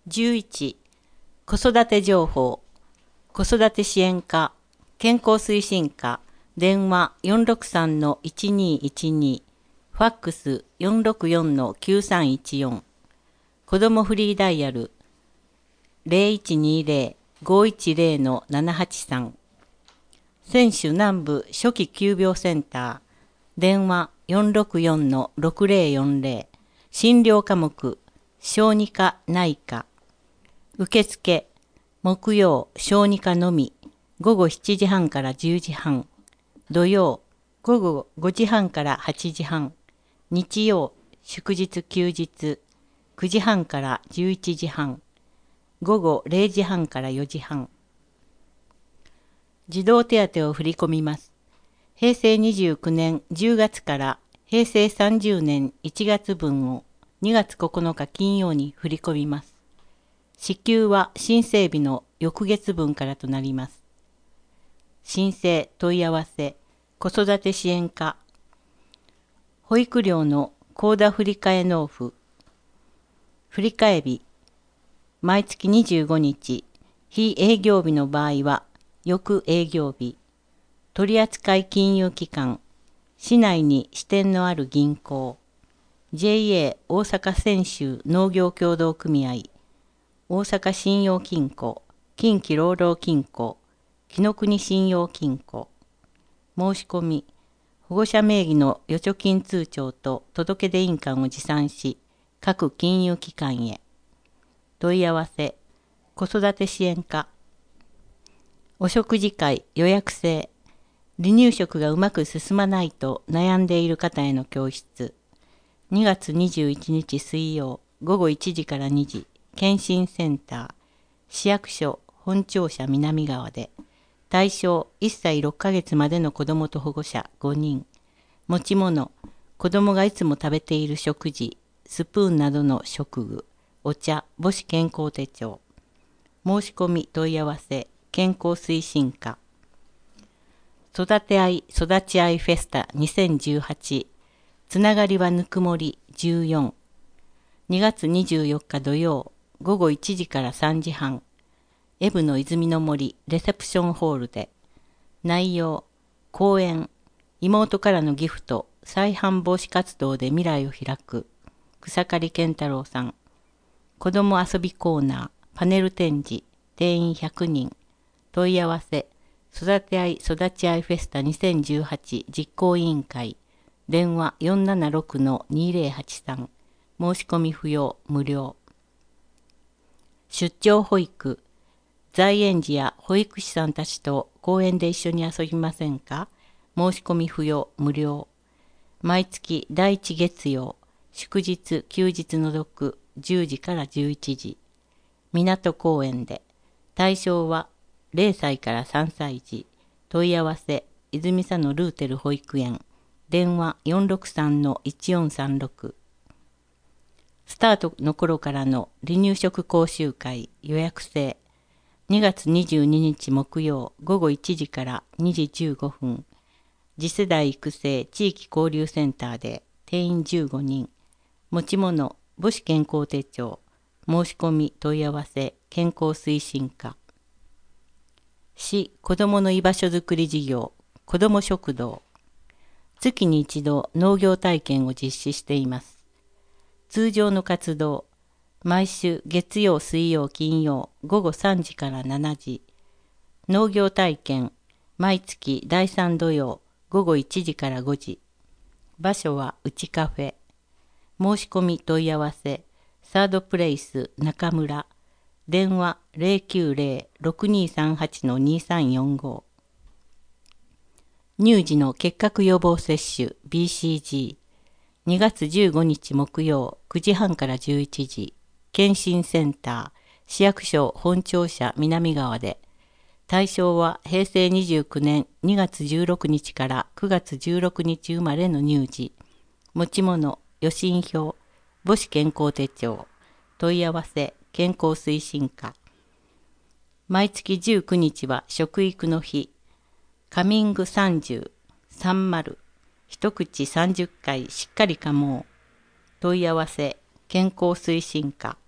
11、子育て情報、子育て支援課、健康推進課、電話463-1212、ファックス464-9314、子どもフリーダイヤル0120-510-783、選手南部初期急病センター、電話464-6040、診療科目、小児科内科、受付、木曜、小児科のみ、午後7時半から10時半、土曜、午後5時半から8時半、日曜、祝日休日、9時半から11時半、午後0時半から4時半。児童手当を振り込みます。平成29年10月から平成30年1月分を2月9日金曜に振り込みます。支給は申請日の翌月分からとなります。申請問い合わせ、子育て支援課、保育料の口座振替納付、振替日、毎月25日、非営業日の場合は、翌営業日、取扱金融機関、市内に支店のある銀行、JA 大阪泉州農業協同組合、大阪信用金庫、近畿労働金庫、紀ノ国信用金庫、申し込み、保護者名義の預貯金通帳と届出印鑑を持参し、各金融機関へ。問い合わせ、子育て支援課。お食事会予約制。離乳食がうまく進まないと悩んでいる方への教室。2月21日水曜午後1時から2時。検診センター、市役所本庁舎南側で、対象1歳6ヶ月までの子どもと保護者5人、持ち物、子どもがいつも食べている食事、スプーンなどの食具、お茶、母子健康手帳、申し込み問い合わせ、健康推進課、育て合い育ち合いフェスタ2018、つながりはぬくもり14、2月24日土曜、午後1時から3時半、エブの泉の森レセプションホールで、内容、講演、妹からのギフト、再犯防止活動で未来を開く、草刈健太郎さん、子ども遊びコーナー、パネル展示、定員100人、問い合わせ、育て合い育ち合いフェスタ2018実行委員会、電話476-2083、申し込み不要、無料。出張保育、在園児や保育士さんたちと公園で一緒に遊びませんか？申し込み不要、無料。毎月第1月曜、祝日、休日除く10時から11時。港公園で。対象は0歳から3歳児。問い合わせ、泉佐野ルーテル保育園。電話463-1436。スタートの頃からの離乳食講習会予約制。2月22日木曜午後1時から2時15分。次世代育成地域交流センターで定員15人。持ち物、母子健康手帳。申し込み問い合わせ、健康推進課。市子どもの居場所づくり事業、子ども食堂。月に一度農業体験を実施しています。通常の活動、毎週月曜、水曜、金曜、午後3時から7時。農業体験、毎月第3土曜、午後1時から5時。場所はうちカフェ。申し込み問い合わせ、サードプレイス中村。電話090-6238-2345。乳児の結核予防接種 BCG。2月15日木曜9時半から11時、検診センター、市役所本庁舎南側で、対象は平成29年2月16日から9月16日生まれの乳児、持ち物、予診票、母子健康手帳、問い合わせ、健康推進課。毎月19日は食育の日、カミング30、30、一口30回しっかり噛もう。問い合わせ、健康推進課。